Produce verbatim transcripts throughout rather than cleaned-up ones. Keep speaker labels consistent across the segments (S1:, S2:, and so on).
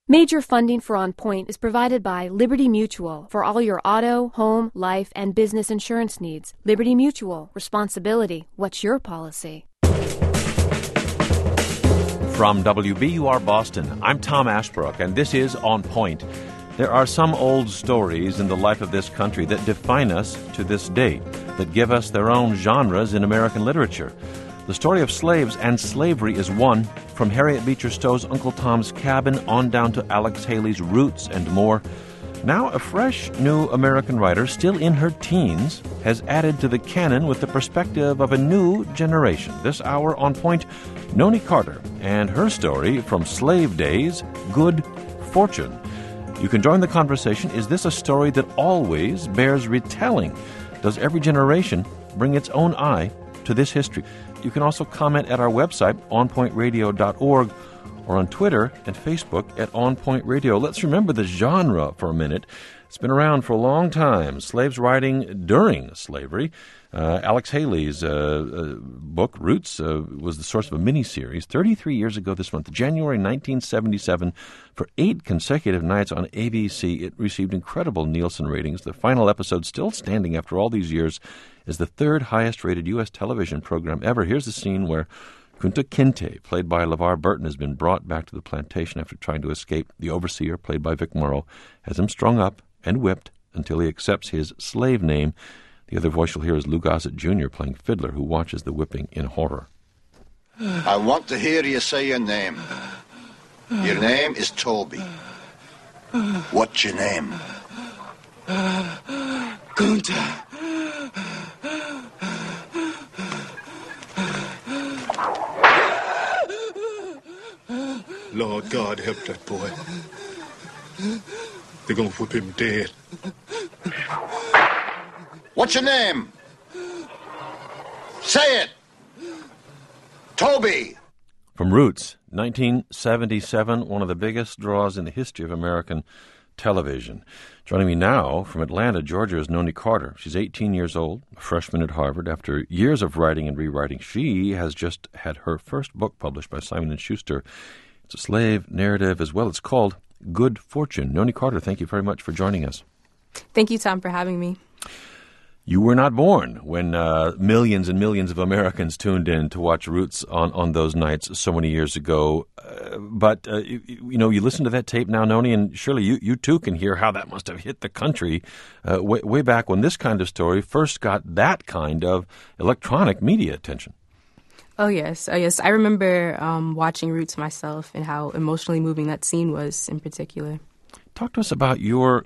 S1: Major funding for On Point is provided by Liberty Mutual for all your auto, home, life, and business insurance needs. Liberty Mutual. Responsibility. What's your policy?
S2: From W B U R Boston, I'm Tom Ashbrook, and this is On Point. There are some old stories in the life of this country that define us to this day, that give us their own genres in American literature. The story of slaves and slavery is one, from Harriet Beecher Stowe's Uncle Tom's Cabin on down to Alex Haley's Roots and more. Now a fresh new American writer, still in her teens, has added to the canon with the perspective of a new generation. This hour On Point, Noni Carter and her story from slave days, Good Fortune. You can join the conversation. Is this a story that always bears retelling? Does every generation bring its own eye to this history? You can also comment at our website, on point radio dot org, or on Twitter and Facebook at On Point Radio. Let's remember the genre for a minute. It's been around for a long time. Slaves writing during slavery. Uh, Alex Haley's uh, uh, book, Roots, uh, was the source of a miniseries thirty-three years ago this month, January nineteen seventy-seven. For eight consecutive nights on A B C, it received incredible Nielsen ratings. The final episode, still standing after all these years, is the third highest-rated U S television program ever. Here's the scene where Kunta Kinte, played by LeVar Burton, has been brought back to the plantation after trying to escape. The overseer, played by Vic Morrow, has him strung up and whipped until he accepts his slave name. The other voice you'll hear is Lou Gossett Junior playing Fiddler, who watches the whipping in horror.
S3: I want to hear you say your name. Your name is Toby. What's your name?
S4: Kunta. Lord God, help that boy. They're gonna whip him dead.
S3: What's your name? Say it! Toby!
S2: From Roots, nineteen seventy-seven, one of the biggest draws in the history of American television. Joining me now from Atlanta, Georgia, is Noni Carter. She's eighteen years old, a freshman at Harvard. After years of writing and rewriting, she has just had her first book published by Simon and Schuster. It's a slave narrative as well. It's called Good Fortune. Noni Carter, thank you very much for joining us.
S5: Thank you, Tom, for having me.
S2: You were not born when uh, millions and millions of Americans tuned in to watch Roots on, on those nights so many years ago. Uh, but, uh, you, you know, you listen to that tape now, Noni, and surely you, you too can hear how that must have hit the country uh, way, way back when this kind of story first got that kind of electronic media attention.
S5: Oh, yes. Oh, yes. I remember um, watching Roots myself and how emotionally moving that scene was in particular.
S2: Talk to us about your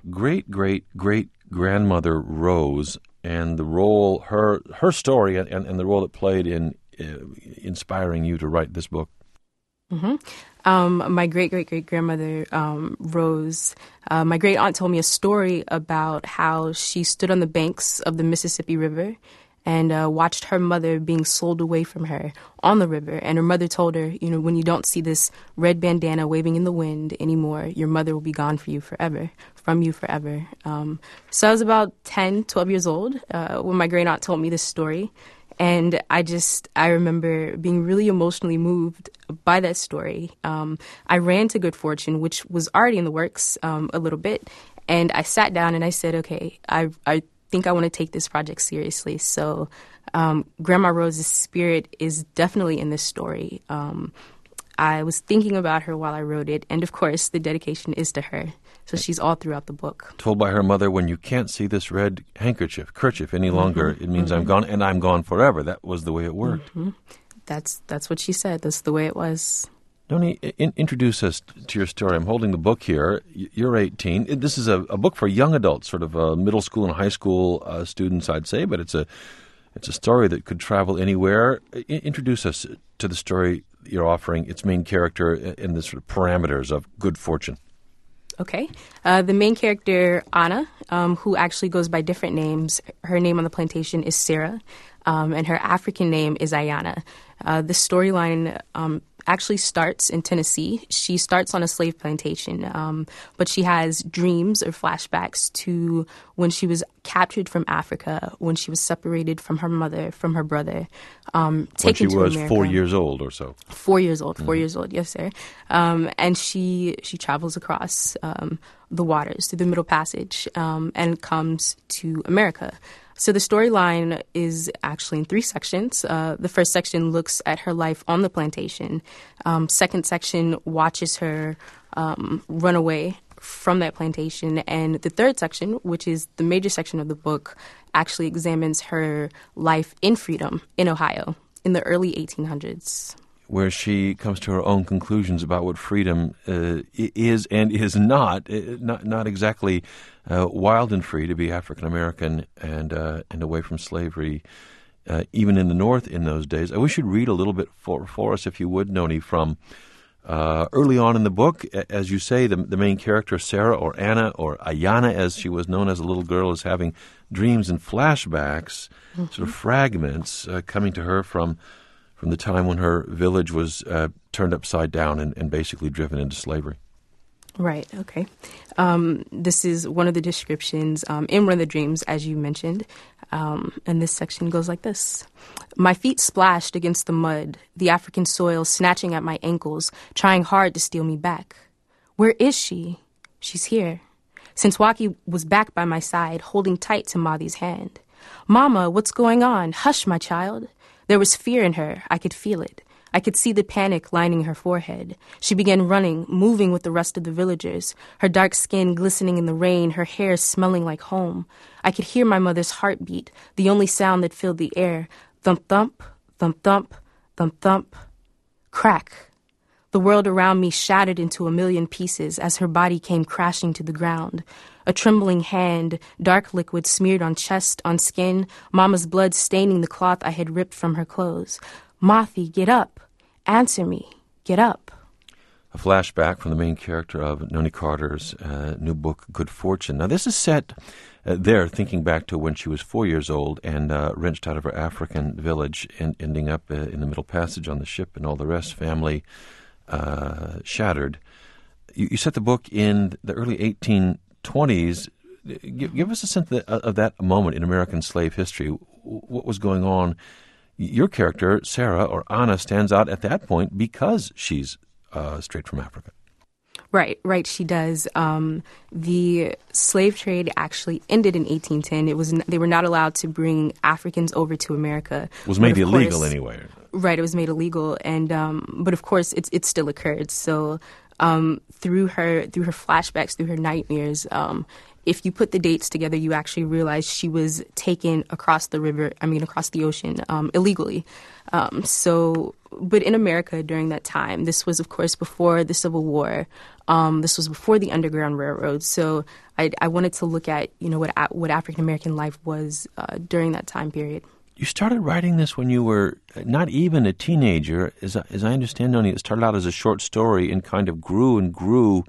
S2: great-great-great-grandmother, Rose, and the role, her her story, and, and the role it played in uh, inspiring you to write this book.
S5: Mm-hmm. Um, my great-great-great-grandmother, um, Rose, uh, my great-aunt told me a story about how she stood on the banks of the Mississippi River and uh, watched her mother being sold away from her on the river. And her mother told her, you know, when you don't see this red bandana waving in the wind anymore, your mother will be gone for you forever, from you forever. Um, so I was about ten, twelve years old uh, when my great-aunt told me this story. And I just, I remember being really emotionally moved by that story. Um, I ran to Good Fortune, which was already in the works um, a little bit. And I sat down and I said, okay, I, I think I want to take this project seriously. So um, Grandma Rose's spirit is definitely in this story. Um, I was thinking about her while I wrote it. And of course, the dedication is to her. So she's all throughout the book. Told
S2: by her mother, when you can't see this red handkerchief, kerchief any longer,
S5: mm-hmm.
S2: it means
S5: mm-hmm.
S2: I'm gone, and I'm gone forever. That was the way it worked.
S5: Mm-hmm. That's that's what she said. That's the way it was.
S2: Noni, in, introduce us to your story. I'm holding the book here. You're eighteen. This is a, a book for young adults, sort of uh, middle school and high school uh, students, I'd say, but it's a it's a story that could travel anywhere. I, introduce us to the story you're offering, its main character, and the sort of parameters of Good Fortune.
S5: Okay. Uh, the main character, Anna, um, who actually goes by different names. Her name on the plantation is Sarah, um, and her African name is Ayana. Uh, the storyline um, actually starts in Tennessee. She starts on a slave plantation, um, but she has dreams or flashbacks to when she was captured from Africa, when she was separated from her mother, from her brother, um, taken to
S2: When she was
S5: America.
S2: four years old or so.
S5: Four years old, four mm-hmm. years old, yes, sir. Um, and she she travels across um, the waters through the Middle Passage um, and comes to America. So the storyline is actually in three sections. Uh, the first section looks at her life on the plantation. Um, second section watches her um, run away from that plantation. And the third section, which is the major section of the book, actually examines her life in freedom in Ohio in the early eighteen hundreds.
S2: Where she comes to her own conclusions about what freedom uh, is and is not. Not, not exactly uh, wild and free to be African American and uh, and away from slavery, uh, even in the North in those days. I wish you'd read a little bit for for us, if you would, Noni, from uh, early on in the book. As you say, the, the main character, Sarah or Anna or Ayana, as she was known as a little girl, is having dreams and flashbacks, mm-hmm. sort of fragments uh, coming to her from. from the time when her village was uh, turned upside down and, and basically driven into slavery.
S5: Right, okay. Um, this is one of the descriptions um, in one of the dreams, as you mentioned. Um, and this section goes like this. My feet splashed against the mud, the African soil snatching at my ankles, trying hard to steal me back. Where is she? She's here. Since Waki was back by my side, holding tight to Madi's hand. Mama, what's going on? Hush, my child. There was fear in her. I could feel it. I could see the panic lining her forehead. She began running, moving with the rest of the villagers, her dark skin glistening in the rain, her hair smelling like home. I could hear my mother's heartbeat, the only sound that filled the air. Thump-thump, thump-thump, thump-thump. Crack. The world around me shattered into a million pieces as her body came crashing to the ground. A trembling hand, dark liquid smeared on chest, on skin, Mama's blood staining the cloth I had ripped from her clothes. Mothi, get up. Answer me. Get up.
S2: A flashback from the main character of Noni Carter's uh, new book, Good Fortune. Now, this is set uh, there, thinking back to when she was four years old and uh, wrenched out of her African village and ending up uh, in the Middle Passage on the ship and all the rest, family uh, shattered. You, you set the book in the early eighteen twenties. Give, give us a sense of, of that moment in American slave history. What was going on? Your character, Sarah, or Anna, stands out at that point because she's uh, straight from Africa.
S5: Right, right, she does. Um, the slave trade actually ended in eighteen ten. It was they were not allowed to bring Africans over to America.
S2: It was made illegal
S5: course,
S2: anyway.
S5: Right, it was made illegal, and um, but of course, it it still occurred. So um, through her through her flashbacks, through her nightmares. Um, If you put the dates together, you actually realize she was taken across the river, I mean, across the ocean um, illegally. Um, so, but in America during that time, this was, of course, before the Civil War. Um, this was before the Underground Railroad. So I, I wanted to look at, you know, what what African-American life was uh, during that time period.
S2: You started writing this when you were not even a teenager. As, as I understand, Noni, it started out as a short story and kind of grew and grew.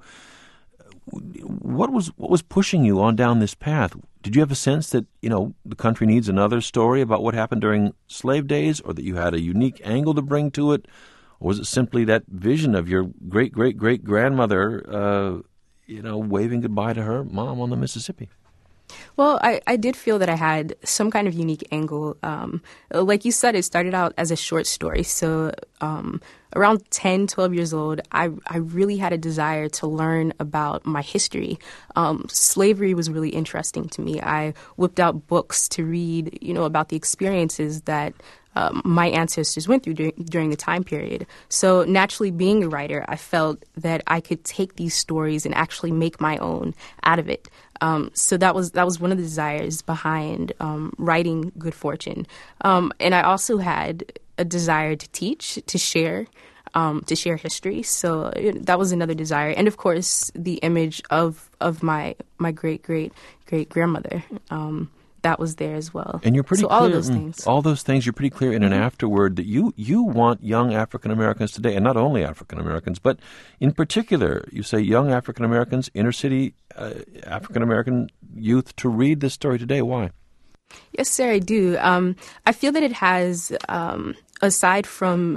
S2: What was what was pushing you on down this path? Did you have a sense that, you know, the country needs another story about what happened during slave days, or that you had a unique angle to bring to it? Or was it simply that vision of your great-great-great-grandmother, uh, you know, waving goodbye to her mom on the Mississippi?
S5: Well, I, I did feel that I had some kind of unique angle. Um, like you said, it started out as a short story. So um, around ten, twelve years old, I, I really had a desire to learn about my history. Um, slavery was really interesting to me. I whipped out books to read, you know, about the experiences that Um, my ancestors went through during, during the time period. So naturally, being a writer, I felt that I could take these stories and actually make my own out of it. Um, so that was that was one of the desires behind um, writing Good Fortune. Um, and I also had a desire to teach, to share, um, to share history. So that was another desire. And of course, the image of of my my great great great grandmother. Um, That was there as well.
S2: And you're pretty
S5: so
S2: clear,
S5: all of those things.
S2: All those things, you're pretty clear in an afterword that you, you want young African Americans today, and not only African Americans, but in particular, you say young African Americans, inner city uh, African American youth to read this story today. Why?
S5: Yes, sir, I do. Um, I feel that it has, um, aside from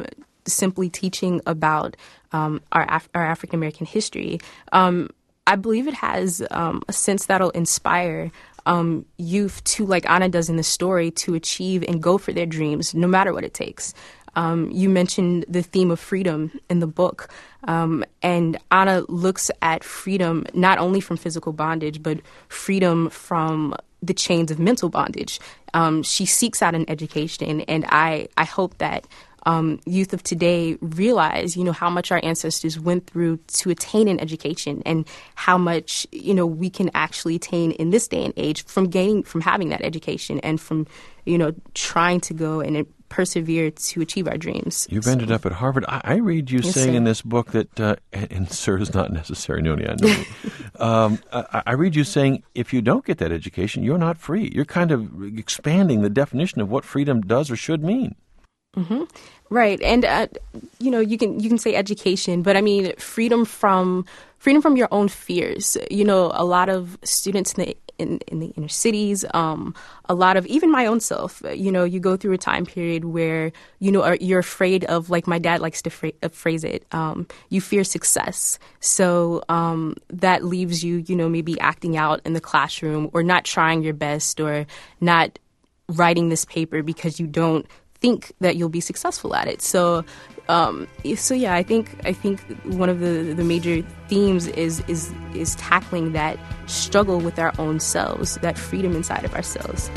S5: simply teaching about um, our Af- our African American history. Um, I believe it has um, a sense that'll inspire um, youth to, like Anna does in the story, to achieve and go for their dreams, no matter what it takes. Um, you mentioned the theme of freedom in the book, um, and Anna looks at freedom not only from physical bondage, but freedom from the chains of mental bondage. Um, she seeks out an education, and I, I hope that um, youth of today realize, you know, how much our ancestors went through to attain an education, and how much, you know, we can actually attain in this day and age from gaining, from having that education, and from, you know, trying to go and persevere to achieve our dreams.
S2: You've
S5: so.
S2: ended up at Harvard. I, I read you
S5: yes,
S2: saying
S5: sir.
S2: in this book that, uh, and, and sir is not necessary, Noni, I know. um, I, I read you saying if you don't get that education, you're not free. You're kind of expanding the definition of what freedom does or should mean.
S5: Mm-hmm. Right, and uh, you know, you can you can say education, but I mean freedom from freedom from your own fears. You know, a lot of students in the in, in the inner cities, um, a lot of even my own self. You know, you go through a time period where you know are, you're afraid of, like my dad likes to fra- uh, phrase it. Um, you fear success, so um, that leaves you, you know, maybe acting out in the classroom, or not trying your best, or not writing this paper because you don't think that you'll be successful at it. So, um, so yeah, I think I think one of the, the major themes is is is tackling that struggle with our own selves, that freedom inside of ourselves.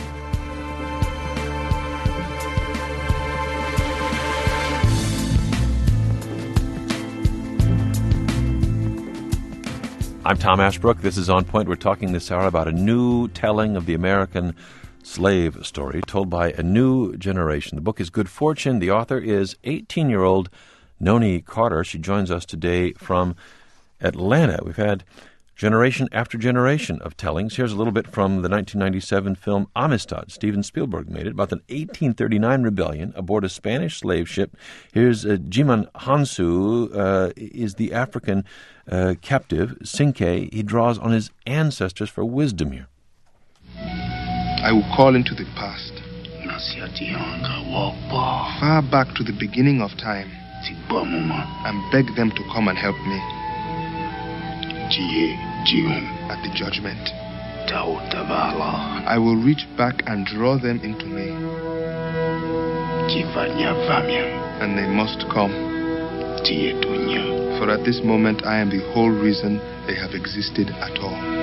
S2: I'm Tom Ashbrook. This is On Point. We're talking this hour about a new telling of the American slave story told by a new generation. The book is Good Fortune. The author is eighteen-year-old Noni Carter. She joins us today from Atlanta. We've had generation after generation of tellings. Here's a little bit from the nineteen ninety-seven film Amistad. Steven Spielberg made it about an eighteen thirty-nine rebellion aboard a Spanish slave ship. Here's uh, Jiman Hansu uh, is the African uh, captive, Sinke. He draws on his ancestors for wisdom here.
S6: I will call into the past, far back to the beginning of time, and beg them to come and help me at the judgment. I will reach back and draw them into me, and they must come, for at this moment I am the whole reason they have existed at all.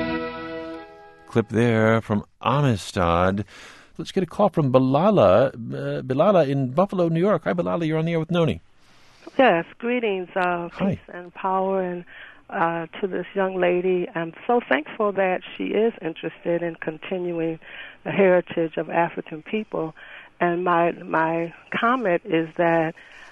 S2: Clip there from Amistad. Let's get a call from Bilala. Uh, Bilala in Buffalo, New York. Hi, Bilala. You're on the air with Noni.
S7: Yes, greetings, uh,
S2: Hi.
S7: peace and power, and uh, to this young lady. I'm so thankful that she is interested in continuing the heritage of African people. And my my comment is that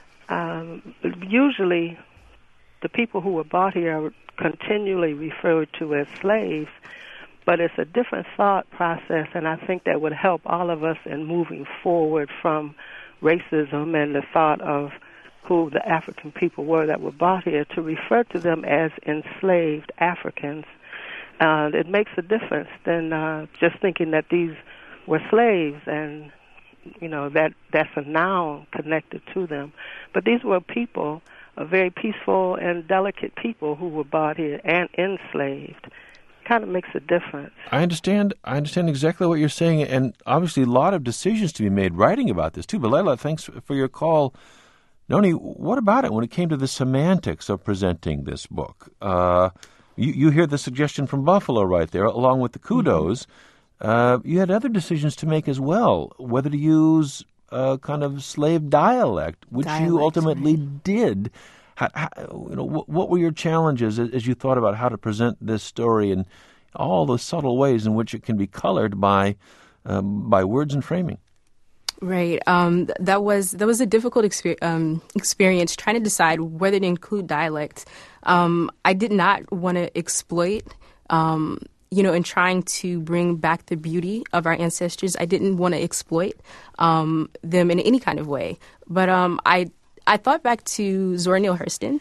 S7: um, usually the people who were brought here are continually referred to as slaves. But it's a different thought process, and I think that would help all of us in moving forward from racism and the thought of who the African people were that were brought here, to refer to them as enslaved Africans. Uh, it makes a difference than uh, just thinking that these were slaves, and, you know, that that's a noun connected to them. But these were people, a very peaceful and delicate people who were brought here and enslaved. Kind of makes a difference.
S2: I understand. I understand exactly what you're saying, and obviously a lot of decisions to be made writing about this too. But Layla, thanks for your call. Noni, what about it when it came to the semantics of presenting this book? Uh, you, you hear the suggestion from Buffalo right there, along with the kudos. Mm-hmm. Uh, you had other decisions to make as well, whether to use a kind of slave dialect, which dialect, you ultimately right. did. How, how, you know, what, what were your challenges as, as you thought about how to present this story and all the subtle ways in which it can be colored by um, by words and framing?
S5: Right. Um, that was that was a difficult exper- um, experience trying to decide whether to include dialect. Um, I did not want to exploit. Um, you know, in trying to bring back the beauty of our ancestors, I didn't want to exploit um, them in any kind of way. But um, I. I thought back to Zora Neale Hurston,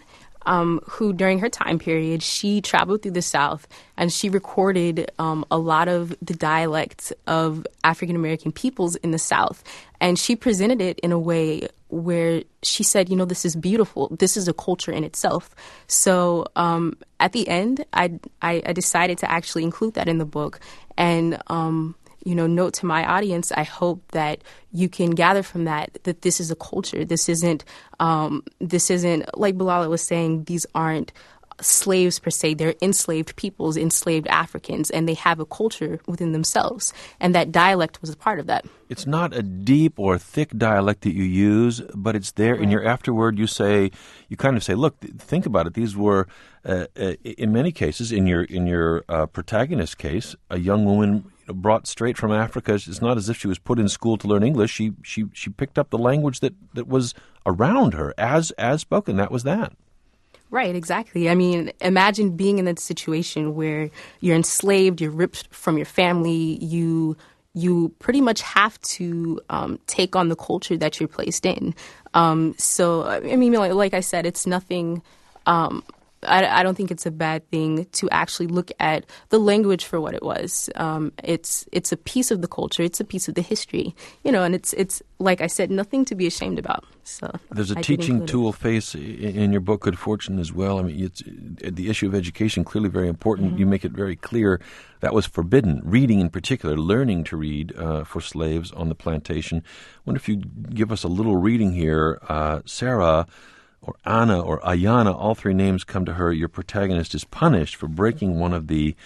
S5: um, who during her time period, she traveled through the South and she recorded um, a lot of the dialects of African American peoples in the South. And she presented it in a way where she said, you know, this is beautiful. This is a culture in itself. So um, at the end, I, I, I decided to actually include that in the book. And, um, you know, note to my audience, I hope that you can gather from that that this is a culture. This isn't, um, this isn't, like Bilal was saying, these aren't slaves per se. They're enslaved peoples, enslaved Africans, and they have a culture within themselves. And that dialect was a part of that.
S2: It's not a deep or thick dialect that you use, but it's there. Right. In your afterword, you say, you kind of say, look, think about it. These were, uh, uh, in many cases, in your in your uh, protagonist case, a young woman brought straight from Africa. It's not as if she was put in school to learn English. She she she picked up the language that, that was around her as as spoken. That was that.
S5: Right, exactly. I mean, imagine being in that situation where you're enslaved, you're ripped from your family, you you pretty much have to um, take on the culture that you're placed in. Um, so, I mean, like, like I said, it's nothing. Um, I, I don't think it's a bad thing to actually look at the language for what it was. Um, it's it's a piece of the culture. It's a piece of the history, you know, and it's it's like I said, nothing to be ashamed about. So
S2: there's a
S5: I
S2: teaching tool face in your book, Good Fortune, as well. I mean, it's the issue of education, clearly very important. Mm-hmm. You make it very clear that was forbidden. Reading, in particular, learning to read uh, for slaves on the plantation. I wonder if you give us a little reading here, uh, Sarah. Or Anna or Ayana, all three names come to her. Your protagonist is punished for breaking one of the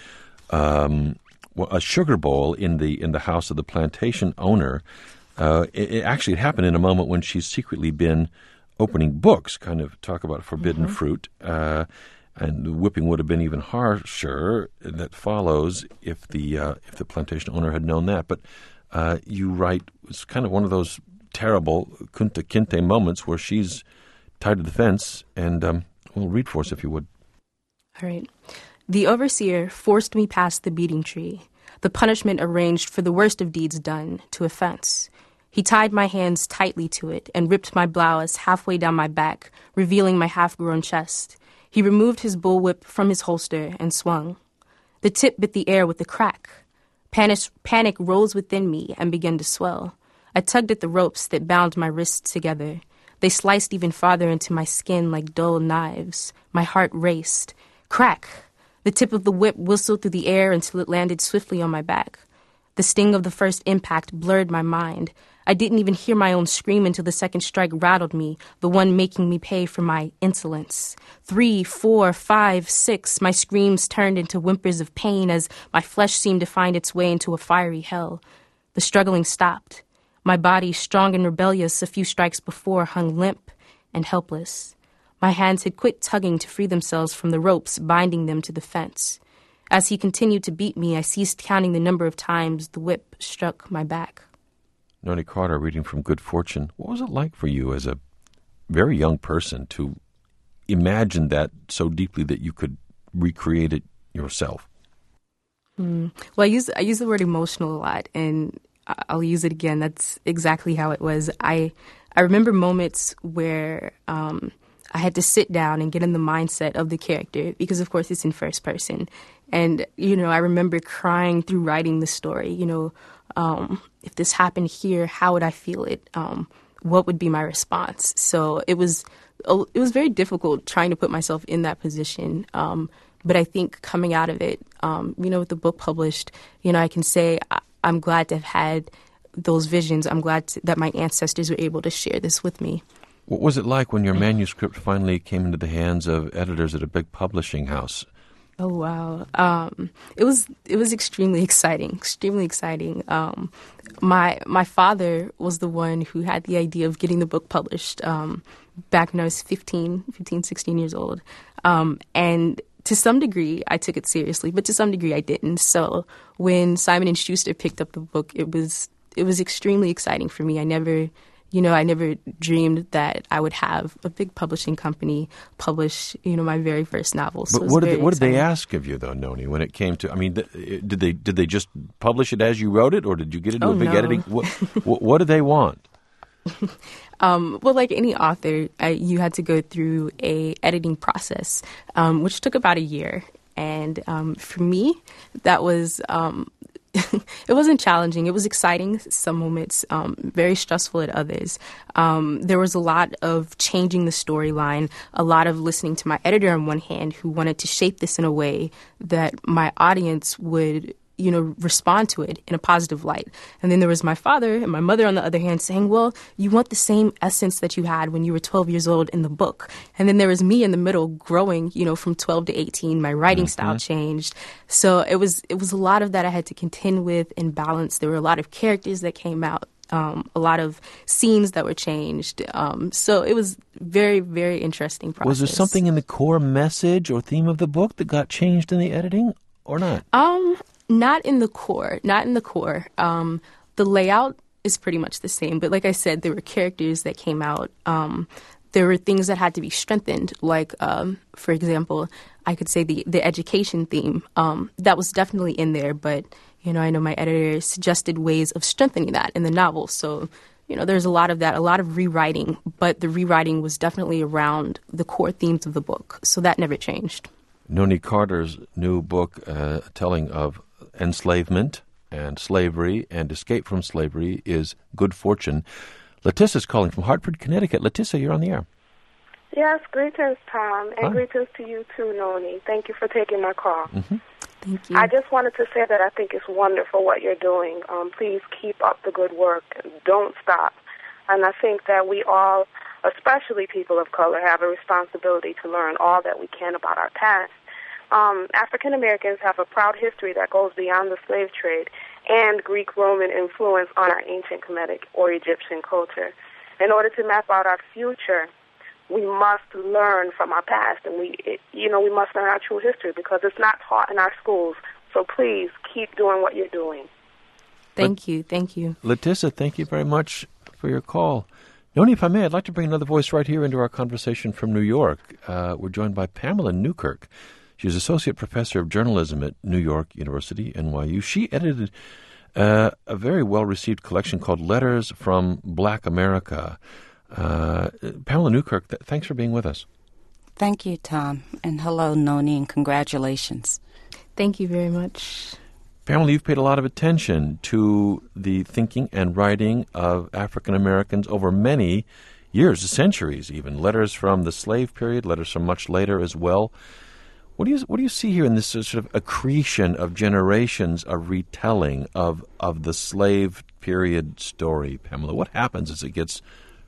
S2: um, a sugar bowl in the in the house of the plantation owner. Uh, it, it actually it happened in a moment when she's secretly been opening books, kind of talk about forbidden mm-hmm. fruit, uh, and the whipping would have been even harsher that follows if the uh, if the plantation owner had known that. But uh, you write it's kind of one of those terrible Kunta Kinte moments where she's tied to the fence, and um, well, read for us if you would.
S5: All right. The overseer forced me past the beating tree, the punishment arranged for the worst of deeds done, to a fence. He tied my hands tightly to it and ripped my blouse halfway down my back, revealing my half-grown chest. He removed his bullwhip from his holster and swung. The tip bit the air with a crack. Panic, panic rose within me and began to swell. I tugged at the ropes that bound my wrists together. They sliced even farther into my skin like dull knives. My heart raced. Crack! The tip of the whip whistled through the air until it landed swiftly on my back. The sting of the first impact blurred my mind. I didn't even hear my own scream until the second strike rattled me, the one making me pay for my insolence. Three, four, five, six, my screams turned into whimpers of pain as my flesh seemed to find its way into a fiery hell. The struggling stopped. My body, strong and rebellious a few strikes before, hung limp and helpless. My hands had quit tugging to free themselves from the ropes binding them to the fence. As he continued to beat me, I ceased counting the number of times the whip struck my back.
S2: Noni Carter, reading from Good Fortune. What was it like for you as a very young person to imagine that so deeply that you could recreate it yourself?
S5: Mm. Well, I use I use the word emotional a lot, and I'll use it again. That's exactly how it was. I I remember moments where um, I had to sit down and get in the mindset of the character because, of course, it's in first person. And, you know, I remember crying through writing the story. You know, um, if this happened here, how would I feel it? Um, what would be my response? So it was it was very difficult trying to put myself in that position. Um, but I think coming out of it, um, you know, with the book published, you know, I can say I, I'm glad to have had those visions. I'm glad to, that my ancestors were able to share this with me.
S2: What was it like when your manuscript finally came into the hands of editors at a big publishing house?
S5: Oh, wow. Um, it was it was extremely exciting, extremely exciting. Um, my my father was the one who had the idea of getting the book published um, back when I was fifteen, fifteen, sixteen years old. Um, and to some degree, I took it seriously, but to some degree, I didn't. So when Simon and Schuster picked up the book, it was it was extremely exciting for me. I never, you know, I never dreamed that I would have a big publishing company publish, you know, my very first novel. So
S2: but what did they, what did they ask of you, though, Noni, when it came to? I mean, th- did they did they just publish it as you wrote it, or did you get into
S5: oh,
S2: a big
S5: no.
S2: editing? What, what, what did they want?
S5: Um, well, like any author, I, you had to go through a editing process, um, which took about a year. And um, for me, that was um, it wasn't challenging. It was exciting some moments, um, very stressful at others. Um, there was a lot of changing the storyline, a lot of listening to my editor on one hand, who wanted to shape this in a way that my audience would, you know, respond to it in a positive light. And then there was my father and my mother on the other hand saying, well, you want the same essence that you had when you were twelve years old in the book. And then there was me in the middle growing, you know, from twelve to eighteen. My writing mm-hmm. style changed. So it was it was a lot of that I had to contend with and balance. There were a lot of characters that came out, um, a lot of scenes that were changed. Um, so it was very, very interesting process.
S2: Was there something in the core message or theme of the book that got changed in the editing or not?
S5: Um... Not in the core, not in the core. Um, the layout is pretty much the same. But like I said, there were characters that came out. Um, there were things that had to be strengthened. Like, um, for example, I could say the, the education theme. Um, that was definitely in there. But, you know, I know my editor suggested ways of strengthening that in the novel. So, you know, there's a lot of that, a lot of rewriting. But the rewriting was definitely around the core themes of the book. So that never changed.
S2: Noni Carter's new book uh, telling of enslavement and slavery and escape from slavery is Good Fortune. Letitia's calling from Hartford, Connecticut. Letitia, you're on the air.
S8: Yes, greetings, Tom, and
S2: Hi.
S8: greetings to you too, Noni. Thank you for taking my call.
S2: Mm-hmm.
S5: Thank you.
S8: I just wanted to say that I think it's wonderful what you're doing. Um, please keep up the good work. Don't stop. And I think that we all, especially people of color, have a responsibility to learn all that we can about our past. Um, African Americans have a proud history that goes beyond the slave trade and Greek-Roman influence on our ancient Kemetic or Egyptian culture. In order to map out our future, we must learn from our past, and we, it, you know, we must learn our true history because it's not taught in our schools. So please keep doing what you're doing.
S5: Thank you, thank you,
S2: Letitia. Thank you very much for your call. Noni, if I may, I'd like to bring another voice right here into our conversation from New York. Uh, we're joined by Pamela Newkirk. She's Associate Professor of Journalism at New York University, N Y U. She edited uh, a very well-received collection called Letters from Black America. Uh, Pamela Newkirk, th- thanks for being with us.
S9: Thank you, Tom. And hello, Noni, and congratulations.
S5: Thank you very much.
S2: Pamela, you've paid a lot of attention to the thinking and writing of African Americans over many years, centuries even. Letters from the slave period, letters from much later as well. What do you what do you see here in this sort of accretion of generations of retelling of of the slave period story, Pamela? What happens as it gets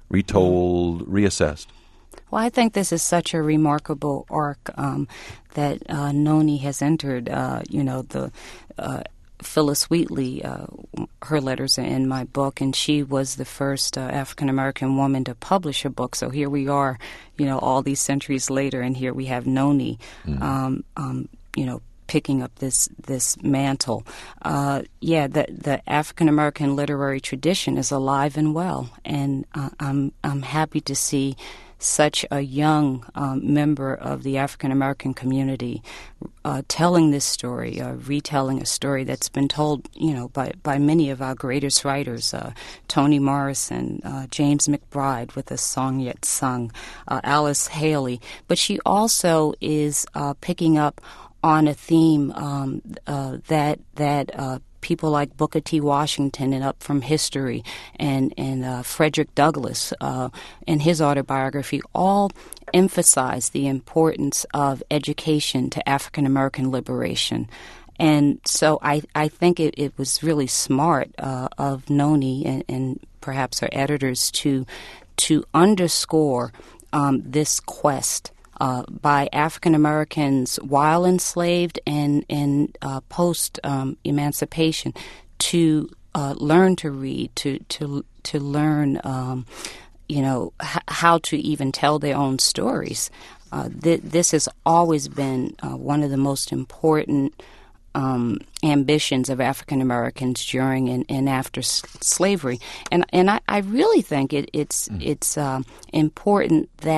S2: retold, reassessed?
S9: Well, I think this is such a remarkable arc um, that uh, Noni has entered. Uh, you know, the uh, Phyllis Wheatley, uh, her letters are in my book, and she was the first uh, African-American woman to publish a book. So here we are, you know, all these centuries later, and here we have Noni, mm-hmm. um, um, you know, picking up this this mantle. Uh, yeah, the the African American literary tradition is alive and well, and uh, I'm I'm happy to see such a young um, member of the African American community uh, telling this story, uh, retelling a story that's been told, you know, by by many of our greatest writers, uh, Toni Morrison, uh, James McBride with A Song Yet Sung, uh, Alice Haley. But she also is uh, picking up on a theme um, uh, that that uh, people like Booker T. Washington and Up From History and, and uh, Frederick Douglass uh, in his autobiography all emphasize the importance of education to African American liberation. And so I, I think it, it was really smart uh, of Noni and, and perhaps her editors to to underscore um, this quest Uh, by African Americans while enslaved and, and uh, post um, emancipation to uh, learn to read, to to to learn, um, you know, h- how to even tell their own stories. Uh, th- this has always been uh, one of the most important Um, ambitions of African Americans during and, and after s- slavery, and and I, I really think it, it's mm. it's uh, important that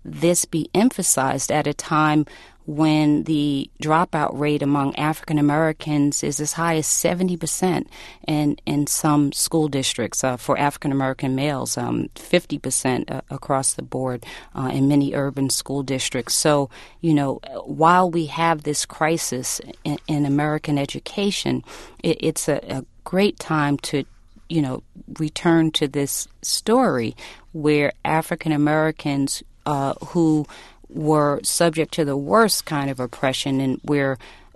S9: this be emphasized at a time when the dropout rate among African Americans is as high as seventy percent in, in some school districts uh, for African American males, um, fifty percent uh, across the board uh, in many urban school districts. So, you know, while we have this crisis in, in American education, it, it's a, a great time to, you know, return to this story where African Americans uh, who were subject to the worst kind of oppression and where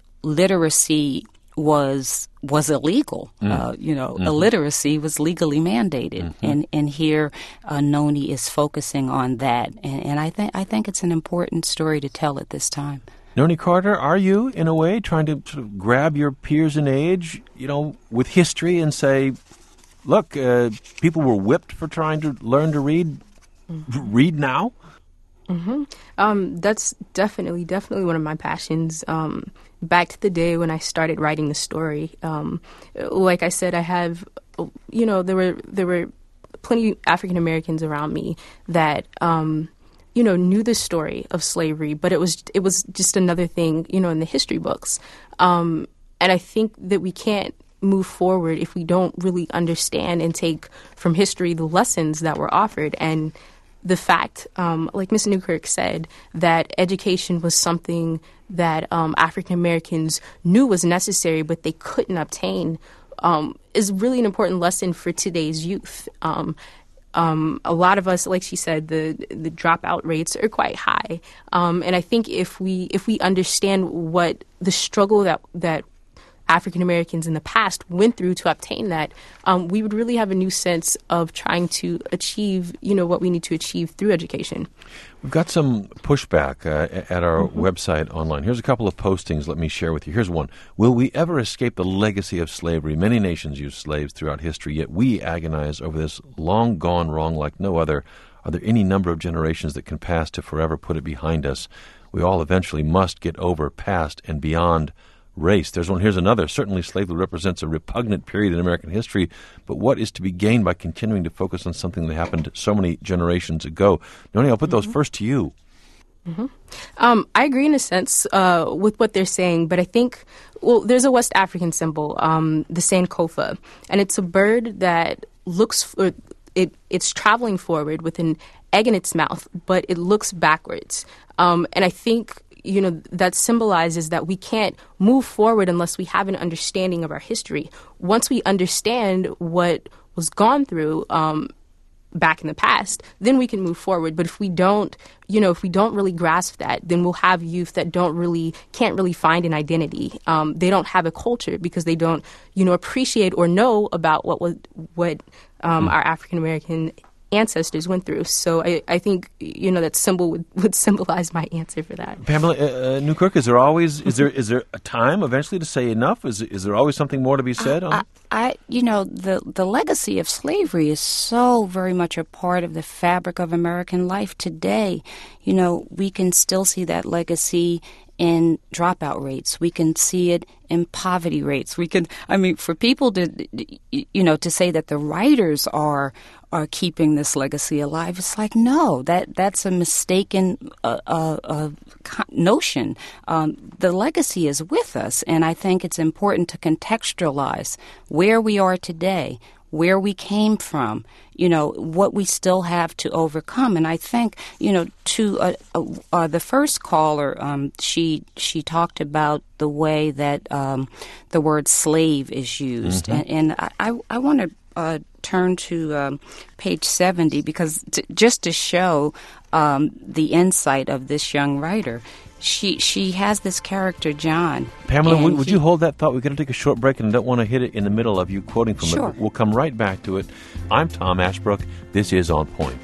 S9: literacy was was illegal. Mm. Uh, you know, mm-hmm. illiteracy was legally mandated, mm-hmm. and and here uh, Noni is focusing on that, and, and I think I think it's an important story to tell at this time.
S2: Noni Carter, are you in a way trying to sort of grab your peers in age, you know, with history and say, look, uh, people were whipped for trying to learn to read, mm-hmm. read now?
S5: Mm-hmm. Um, that's definitely, definitely one of my passions. Um, back to the day when I started writing the story, um, like I said, I have, you know, there were there were plenty of African Americans around me that, um, you know, knew the story of slavery, but it was it was just another thing, you know, in the history books. Um, and I think that we can't move forward if we don't really understand and take from history the lessons that were offered. And the fact, um, like Miz Newkirk said, that education was something that um, African Americans knew was necessary, but they couldn't obtain, um, is really an important lesson for today's youth. Um, um, a lot of us, like she said, the the dropout rates are quite high, um, and I think if we if we understand what the struggle that that African Americans in the past went through to obtain that, um, we would really have a new sense of trying to achieve, you know, what we need to achieve through education.
S2: We've got some pushback uh, at our
S5: Mm-hmm.
S2: website online. Here's a couple of postings let me share with you. Here's one. Will we ever escape the legacy of slavery? Many nations used slaves throughout history, yet we agonize over this long gone wrong like no other. Are there any number of generations that can pass to forever put it behind us? We all eventually must get over past and beyond race. There's one. Here's another. Certainly slavery represents a repugnant period in American history, but what is to be gained by continuing to focus on something that happened so many generations ago? Noni, I'll put
S5: Mm-hmm.
S2: those first to you.
S5: Mm-hmm. Um, I agree in a sense uh, with what they're saying, but I think, well, there's a West African symbol, um, the Sankofa, and it's a bird that looks, or it, it's traveling forward with an egg in its mouth, but it looks backwards. Um, and I think, you know, that symbolizes that we can't move forward unless we have an understanding of our history. Once we understand what was gone through um, back in the past, then we can move forward. But if we don't, you know, if we don't really grasp that, then we'll have youth that don't really, can't really find an identity. Um, they don't have a culture because they don't, you know, appreciate or know about what was, what um, mm. our African American ancestors went through. So I, I think, you know, that symbol would, would symbolize my answer for that.
S2: Pamela uh, Newkirk, is there always is there is there a time eventually to say enough? Is is there always something more to be said?
S9: I,
S2: on
S9: I, I you know, the the legacy of slavery is so very much a part of the fabric of American life today. You know, we can still see that legacy in dropout rates. We can see it in poverty rates. We can, I mean, for people to, you know, to say that the writers are are keeping this legacy alive, it's like, no, that that's a mistaken uh, uh, uh, notion. Um, the legacy is with us, and I think it's important to contextualize where we are today, where we came from, you know, what we still have to overcome. And I think, you know, to uh, uh, uh, the first caller, um, she she talked about the way that um, the word slave is used. Mm-hmm. And, and I, I want to uh, turn to um, page seventy because t- just to show um, the insight of this young writer. She she has this character, John.
S2: Pamela, would, would
S5: he,
S2: you hold that thought? We're going to take a short break and I don't want to hit it in the middle of you quoting from
S9: sure.
S2: it. We'll come right back to it. I'm Tom Ashbrook. This is On Point.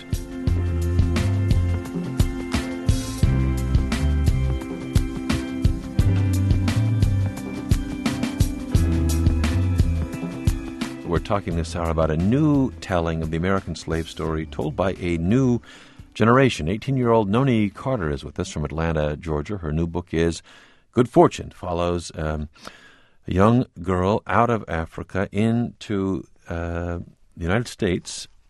S2: We're talking this hour about a new telling of the American slave story told by a new generation. eighteen-year-old Noni Carter is with us from Atlanta, Georgia. Her new book is Good Fortune. Follows um, a young girl out of Africa into uh, the United States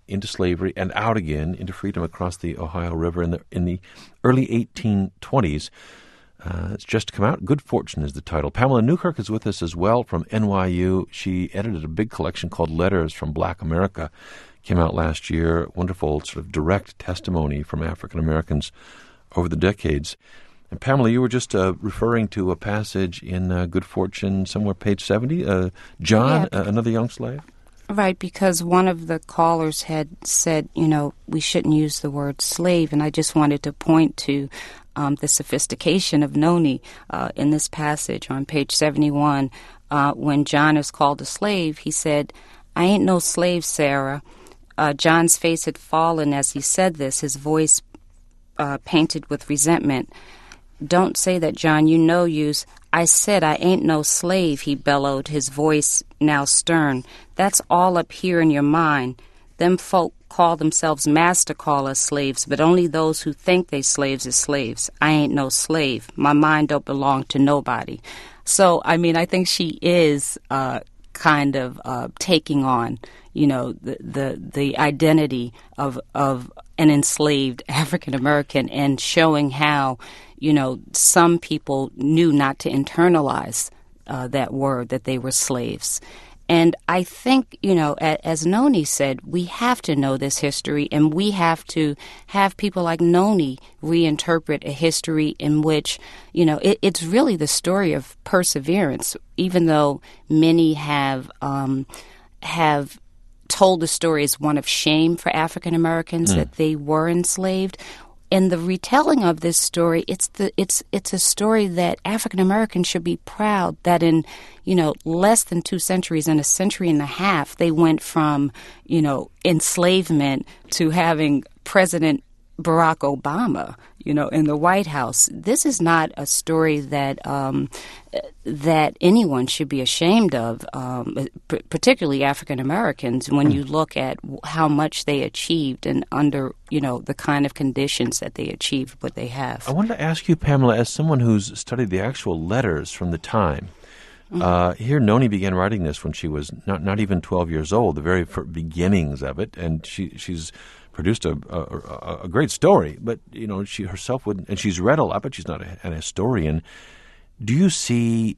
S2: into slavery and out again into freedom across the Ohio River in the in the early eighteen twenties. Uh, it's just come out. Good Fortune is the title. Pamela Newkirk is with us as well from N Y U. She edited a big collection called Letters from Black America. Came out last year. Wonderful sort of direct testimony from African Americans over the decades. And Pamela, you were just uh, referring to a passage in uh, Good Fortune, somewhere page seventy. Uh, John, yeah. uh, another young slave?
S9: Right, because one of the callers had said, you know, we shouldn't use the word slave, and I just wanted to point to um, the sophistication of Noni uh, in this passage on page seventy-one. Uh, when John is called a slave, he said, "I ain't no slave, Sarah." Uh, John's face had fallen as he said this, his voice uh, painted with resentment. "Don't say that, John. You know you's." "I said I ain't no slave," he bellowed, his voice now stern. "That's all up here in your mind. Them folk call themselves master call us slaves, but only those who think they slaves is slaves. I ain't no slave. My mind don't belong to nobody." So, I mean, I think she is uh, kind of uh, taking on, you know, the the, the identity of of an enslaved African American and showing how, you know, some people knew not to internalize uh, that word, that they were slaves. And I think, you know, a, as Noni said, we have to know this history, and we have to have people like Noni reinterpret a history in which, you know, it, it's really the story of perseverance, even though many have um, have told the story as one of shame for African Americans, mm. that they were enslaved. In the retelling of this story, it's the it's it's a story that African Americans should be proud that in, you know, less than two centuries, in a century and a half, they went from, you know, enslavement to having President Barack Obama, you know, in the White House. This is not a story that um, that anyone should be ashamed of, um, p- particularly African Americans, when you look at how much they achieved and under, you know, the kind of conditions that they achieved what they have.
S2: I wanted to ask you, Pamela, as someone who's studied the actual letters from the time, mm-hmm. uh, here Noni began writing this when she was not not even twelve years old, the very beginnings of it, and she she's produced a, a, a great story, but, you know, she herself wouldn't, and she's read a lot, but she's not a, an historian. Do you see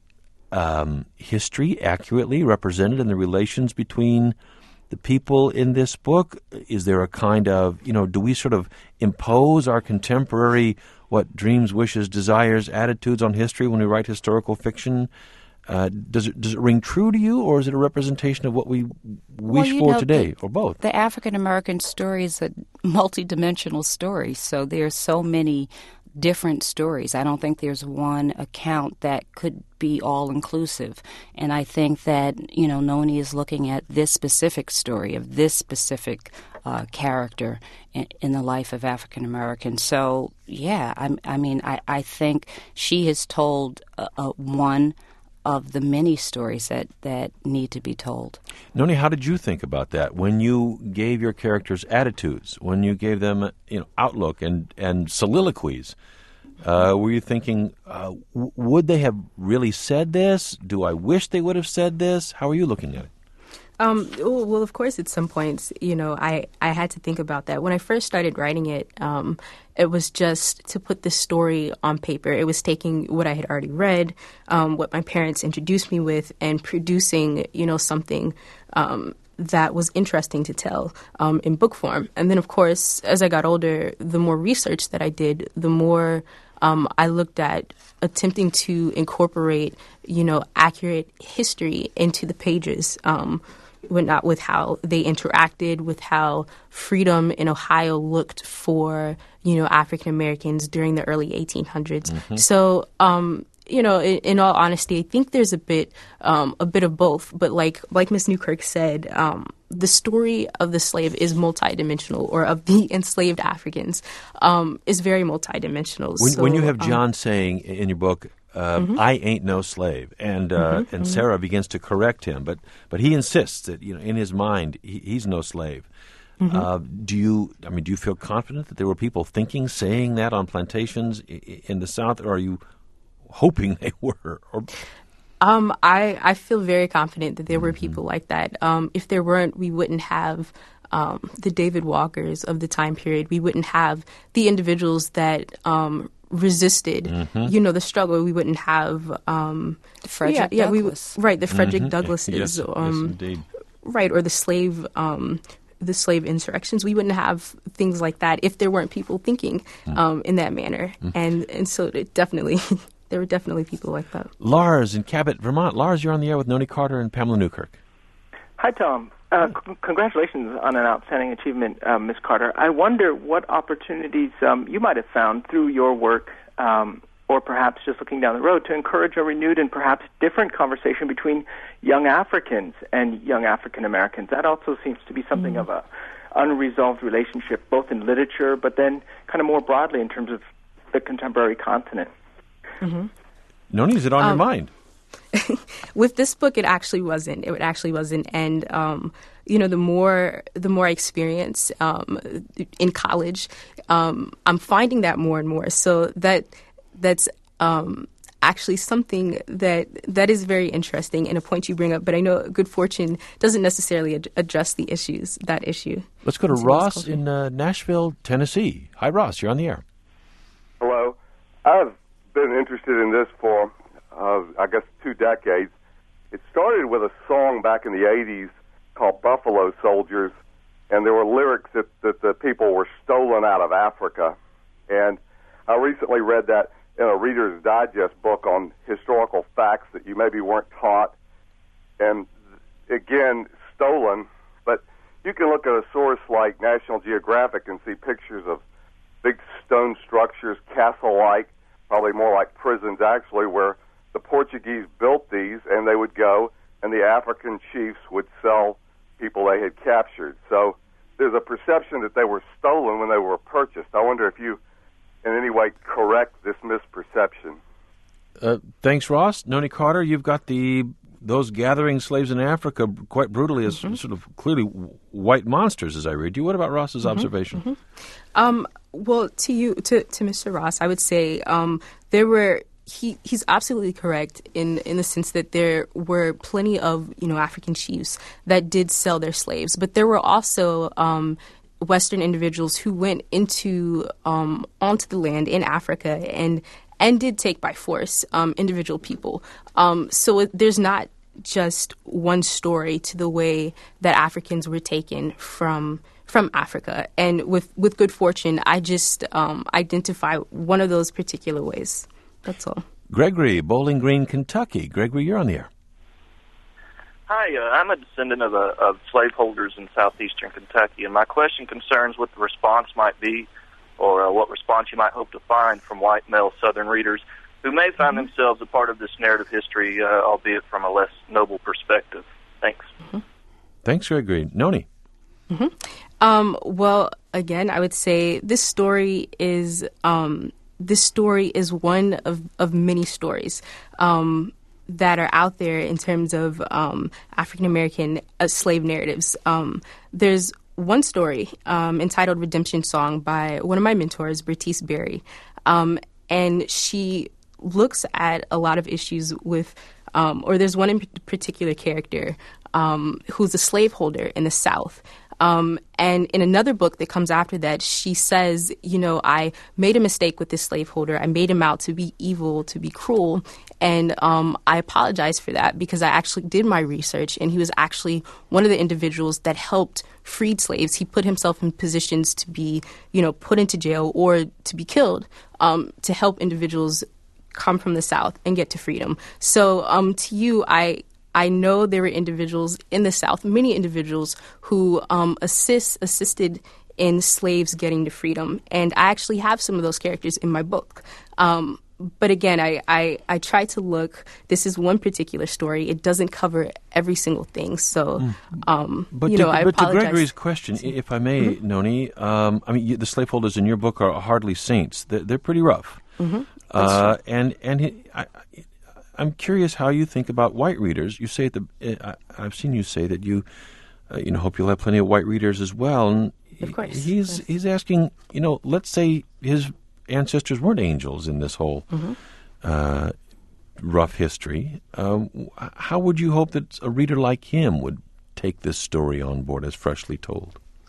S2: um, history accurately represented in the relations between the people in this book? Is there a kind of, you know, do we sort of impose our contemporary, what, dreams, wishes, desires, attitudes on history when we write historical fiction? Uh, does it does it ring true to you, or is it a representation of what we wish
S9: well,
S2: for
S9: know,
S2: today,
S9: the,
S2: or both?
S9: The African American story is a multidimensional story, so there's so many different stories. I don't think there's one account that could be all-inclusive, and I think that, you know, Noni is looking at this specific story of this specific uh, character in, in the life of African Americans. So, yeah, I, I mean, I, I think she has told uh, uh, one of the many stories that, that need to be told.
S2: Noni, how did you think about that when you gave your characters attitudes, when you gave them, you know, outlook and, and soliloquies? Uh, were you thinking, uh, w- would they have really said this? Do I wish they would have said this? How are you looking at it?
S5: Um, well, of course, at some points, you know, I, I had to think about that. When I first started writing it, um, it was just to put the story on paper. It was taking what I had already read, um, what my parents introduced me with, and producing, you know, something um, that was interesting to tell um, in book form. And then, of course, as I got older, the more research that I did, the more um, I looked at attempting to incorporate, you know, accurate history into the pages. Um, With, not with how they interacted, with how freedom in Ohio looked for, you know, African Americans during the early eighteen hundreds. Mm-hmm. So, um, you know, in, in all honesty, I think there's a bit, um, a bit of both. But like, like Miz Newkirk said, um, the story of the slave is multidimensional, or of the enslaved Africans um, is very multidimensional.
S2: When,
S5: so,
S2: when you have John
S5: um,
S2: saying in your book, Uh, mm-hmm. I ain't no slave, and uh,
S5: mm-hmm,
S2: and
S5: mm-hmm.
S2: Sarah begins to correct him, but but he insists that, you know, in his mind he, he's no slave. Mm-hmm. Uh, do you? I mean, do you feel confident that there were people thinking, saying that on plantations in the South, or are you hoping they were? Or
S5: Um, I, I feel very confident that there were
S2: mm-hmm.
S5: people like that. Um, if there weren't, we wouldn't have um, the David Walkers of the time period, we wouldn't have the individuals that um, resisted, mm-hmm. you know, the struggle. We wouldn't have um,
S9: Frederick
S5: yeah,
S9: Douglass,
S5: yeah, we, right? The Frederick
S2: mm-hmm.
S5: Douglasses,
S2: yes,
S5: um,
S2: yes, indeed,
S5: right, or the slave. Um, the slave insurrections. We wouldn't have things like that if there weren't people thinking um, in that manner. Mm. And and so it definitely, there were definitely people like that.
S2: Lars in Cabot, Vermont. Lars, you're on the air with Noni Carter and Pamela Newkirk.
S10: Hi, Tom. Uh, c- congratulations on an outstanding achievement, uh, Miz Carter. I wonder what opportunities um, you might have found through your work um, or perhaps just looking down the road to encourage a renewed and perhaps different conversation between young Africans and young African Americans. That also seems to be something mm. of a unresolved relationship, both in literature, but then kind of more broadly in terms of the contemporary continent.
S5: Mm-hmm.
S2: Noni, is it on um, your mind?
S5: With this book, it actually wasn't. It actually wasn't. And um, you know, the more the more I experience um, in college, um, I'm finding that more and more. So that. That's um, actually something that that is very interesting and a point you bring up. But I know Good Fortune doesn't necessarily ad- address the issues, that issue.
S2: Let's go to Ross in uh, Nashville, Tennessee. Hi, Ross. You're on the air.
S11: Hello. I've been interested in this for, uh, I guess, two decades. It started with a song back in the eighties called Buffalo Soldiers, and there were lyrics that, that the people were stolen out of Africa. And I recently read that in a Reader's Digest book on historical facts that you maybe weren't taught, and again, stolen. But you can look at a source like National Geographic and see pictures of big stone structures, castle-like, probably more like prisons actually, where the Portuguese built these, and they would go, and the African chiefs would sell people they had captured. So there's a perception that they were stolen when they were purchased. I wonder if you in any way correct this misperception.
S2: Uh, thanks, Ross. Noni Carter, you've got the those gathering slaves in Africa quite brutally as mm-hmm. sort of clearly white monsters, as I read you. What about Ross's mm-hmm. observation?
S5: Mm-hmm. Um, well, to you, to, to Mister Ross, I would say um, there were. He he's absolutely correct in, in the sense that there were plenty of you know African chiefs that did sell their slaves, but there were also um, Western individuals who went into um, onto the land in Africa and and did take by force um, individual people. Um, so it, there's not just one story to the way that Africans were taken from from Africa. And with, with Good Fortune, I just um, identify one of those particular ways. That's all.
S2: Gregory, Bowling Green, Kentucky. Gregory, you're on the air.
S12: Hi, uh, I'm a descendant of, uh, of slaveholders in southeastern Kentucky, and my question concerns what the response might be or uh, what response you might hope to find from white male Southern readers who may find mm-hmm. themselves a part of this narrative history, uh, albeit from a less noble perspective. Thanks.
S2: Mm-hmm. Thanks, Gregory. Noni?
S5: Mm-hmm. Um, well, again, I would say this story is um, this story is one of, of many stories Um that are out there in terms of um, African-American uh, slave narratives. Um, there's one story um, entitled Redemption Song by one of my mentors, Bertice Berry, um, and she looks at a lot of issues with, um, or there's one in particular character um, who's a slaveholder in the South. Um, and in another book that comes after that, she says, you know, I made a mistake with this slaveholder. I made him out to be evil, to be cruel. And um, I apologize for that because I actually did my research. And he was actually one of the individuals that helped freed slaves. He put himself in positions to be, you know, put into jail or to be killed um, to help individuals come from the South and get to freedom. So um, to you, I... I know there were individuals in the South, many individuals who um, assist, assisted in slaves getting to freedom. And I actually have some of those characters in my book. Um, but again, I, I, I try to look, this is one particular story. It doesn't cover every single thing. So, um,
S2: but
S5: you
S2: to,
S5: know, I
S2: but
S5: apologize.
S2: to Gregory's question, if I may, mm-hmm. Noni, um, I mean, you, the slaveholders in your book are hardly saints. They're, they're pretty rough.
S5: Mm-hmm.
S2: Uh, and and he, I, I, I'm curious how you think about white readers. You say the I, I've seen you say that you, uh, you know, hope you'll have plenty of white readers as well. And
S5: of course,
S2: he's
S5: yes.
S2: he's asking, you know, let's say his ancestors weren't angels in this whole
S5: mm-hmm.
S2: uh, rough history. Um, how would you hope that a reader like him would take this story on board as freshly told?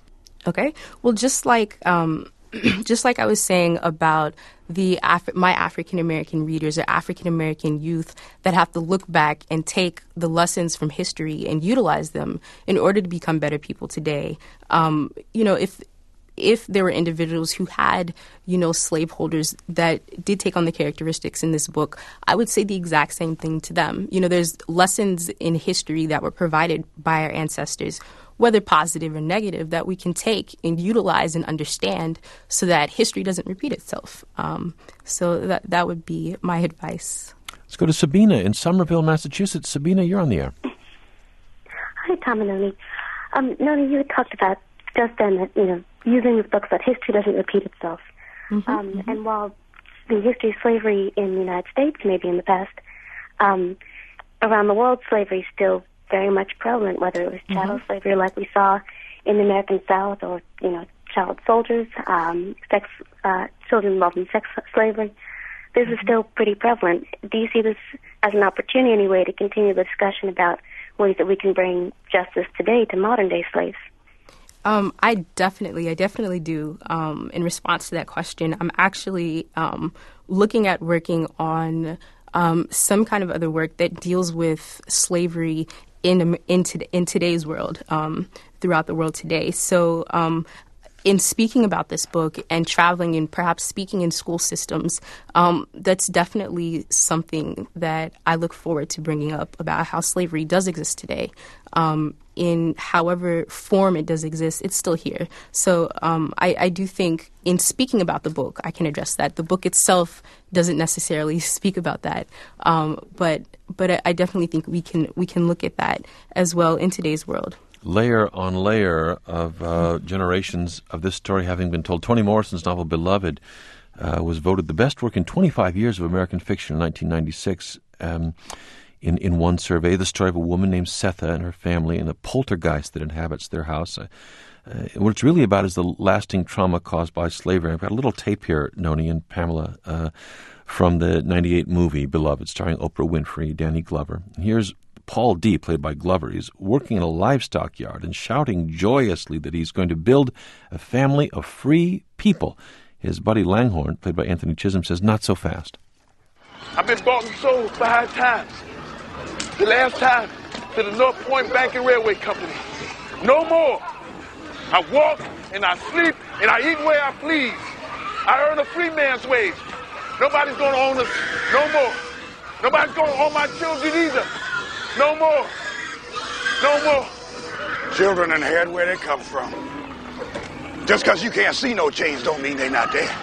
S5: Okay. Well, just like um, just like I was saying about the Af- my African American readers or African American youth that have to look back and take the lessons from history and utilize them in order to become better people today. Um, you know, if if there were individuals who had, you know, slaveholders that did take on the characteristics in this book, I would say the exact same thing to them. You know, there's lessons in history that were provided by our ancestors, whether positive or negative, that we can take and utilize and understand so that history doesn't repeat itself. Um, so that that would be my advice.
S2: Let's go to Sabina in Somerville, Massachusetts. Sabina, you're on the air.
S13: Hi, Tom and Noni. Um, Noni, you had talked about just then that, you know, using this book so that history doesn't repeat itself. Mm-hmm, um, mm-hmm. And while the history of slavery in the United States may be in the past, um, around the world, slavery is still very much prevalent, whether it was chattel mm-hmm. slavery like we saw in the American South, or, you know, child soldiers, um, sex, uh, children involved in sex slavery. This mm-hmm. is still pretty prevalent. Do you see this as an opportunity anyway to continue the discussion about ways that we can bring justice today to modern day slaves?
S5: Um, I definitely, I definitely do. Um, in response to that question, I'm actually um, looking at working on um, some kind of other work that deals with slavery in in, to, in today's world, um, throughout the world today. So um, in speaking about this book and traveling and perhaps speaking in school systems, um, that's definitely something that I look forward to bringing up about how slavery does exist today. Um, in however form it does exist, it's still here. So um, I, I do think in speaking about the book, I can address that. The book itself doesn't necessarily speak about that, um, but but I definitely think we can we can look at that as well in today's world.
S2: Layer on layer of uh, generations of this story having been told. Toni Morrison's novel Beloved uh, was voted the best work in twenty-five years of American fiction in nineteen ninety-six. Um, In, in one survey, the story of a woman named Setha and her family and the poltergeist that inhabits their house. Uh, uh, what it's really about is the lasting trauma caused by slavery. I've got a little tape here, Noni and Pamela, uh, from the ninety-eight movie Beloved, starring Oprah Winfrey, Danny Glover. And here's Paul D., played by Glover. He's working in a livestock yard and shouting joyously that he's going to build a family of free people. His buddy Langhorne, played by Anthony Chisholm, says, "Not so fast."
S14: I've been bought and sold five times. The last time to the North Point Bank and Railway Company. No more. I walk and I sleep and I eat where I please. I earn a free man's wage. Nobody's going to own us no more. Nobody's going to own my children either. No more. No more.
S15: Children inherit where they come from. Just because you can't see no change don't mean they're not there.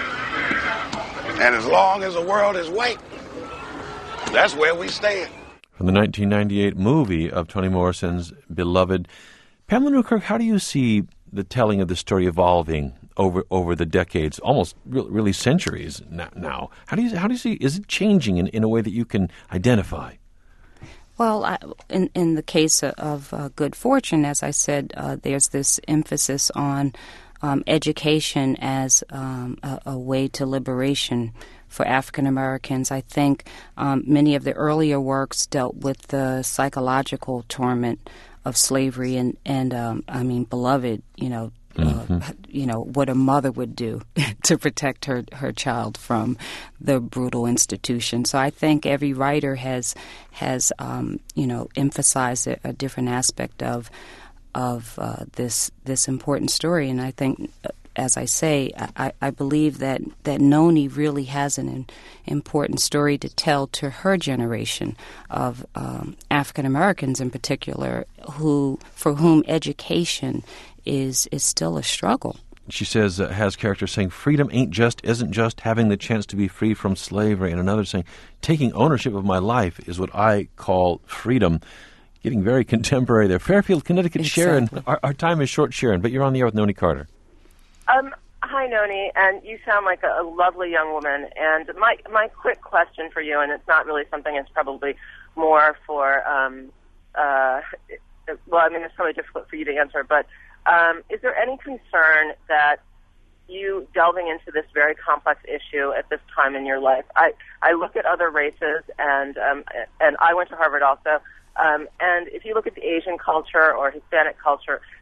S15: And as long as the world is white, that's where we stand.
S2: From the nineteen ninety-eight movie of Toni Morrison's Beloved. Pamela Newkirk, how do you see the telling of the story evolving over over the decades, almost re- really centuries now? How do you how do you see, is it changing in, in a way that you can identify?
S9: Well, I, in in the case of uh, Good Fortune, as I said, uh, there's this emphasis on um, education as um, a, a way to liberation for African Americans. I think um, many of the earlier works dealt with the psychological torment of slavery, and and um, I mean, Beloved, you know, mm-hmm. uh, you know what a mother would do to protect her her child from the brutal institution. So I think every writer has has um, you know emphasized a, a different aspect of of uh, this this important story, and I think. Uh, As I say, I, I believe that, that Noni really has an in, important story to tell to her generation of um, African Americans in particular, who for whom education is is still a struggle.
S2: She says, uh, has characters saying, freedom ain't just, isn't just having the chance to be free from slavery, and another saying, taking ownership of my life is what I call freedom. Getting very contemporary there. Fairfield, Connecticut, exactly. Sharon. Our, our time is short, Sharon, but you're on the air with Noni Carter.
S16: Um, hi, Noni, and you sound like a, a lovely young woman. And my my quick question for you, and it's not really something, it's probably more for, um, uh, well, I mean, it's probably difficult for you to answer, but um, is there any concern that you delving into this very complex issue at this time in your life? I, I look at other races, and um, and I went to Harvard also, um, and if you look at the Asian culture or Hispanic culture,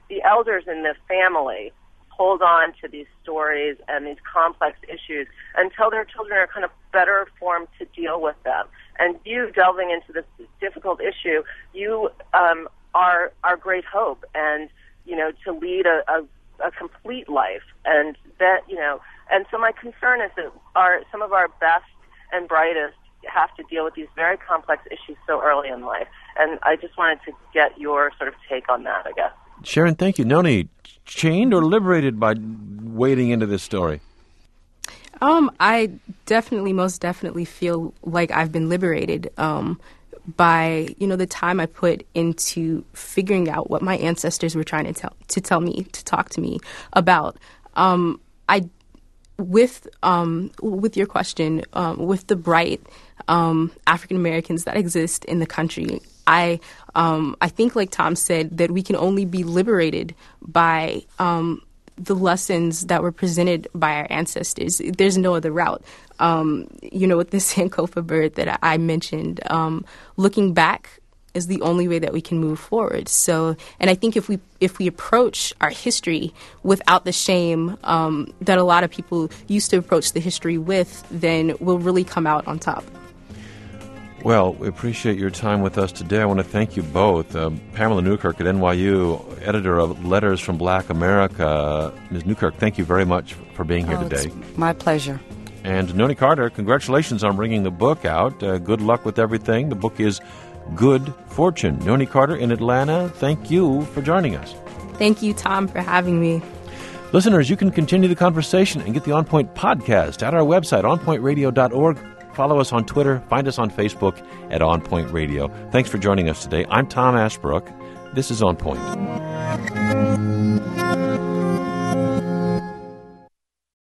S16: the elders in this family hold on to these stories and these complex issues until their children are kind of better formed to deal with them. And you delving into this difficult issue, you um, are our great hope, and you know, to lead a, a, a complete life. And that, you know, and so my concern is that our some of our best and brightest have to deal with these very complex issues so early in life. And I just wanted to get your sort of take on that, I guess.
S2: Sharon, thank you. Noni, chained or liberated by wading into this story?
S5: Um, I definitely, most definitely feel like I've been liberated um, by, you know, the time I put into figuring out what my ancestors were trying to tell to tell me, to talk to me about. Um, I, with um, with your question, um, with the bright um, African Americans that exist in the country, I um, I think, like Tom said, that we can only be liberated by um, the lessons that were presented by our ancestors. There's no other route. Um, you know, with the Sankofa bird that I mentioned, um, looking back is the only way that we can move forward. So, and I think if we if we approach our history without the shame um, that a lot of people used to approach the history with, then we'll really come out on top.
S2: Well, we appreciate your time with us today. I want to thank you both. Uh, Pamela Newkirk at N Y U, editor of Letters from Black America. Miz Newkirk, thank you very much for being here
S9: oh,
S2: today.
S9: It's my pleasure.
S2: And Noni Carter, congratulations on bringing the book out. Uh, good luck with everything. The book is Good Fortune. Noni Carter in Atlanta, thank you for joining us.
S5: Thank you, Tom, for having me.
S2: Listeners, you can continue the conversation and get the On Point podcast at our website, on point radio dot org. Follow us on Twitter. Find us on Facebook at On Point Radio. Thanks for joining us today. I'm Tom Ashbrook. This is On Point.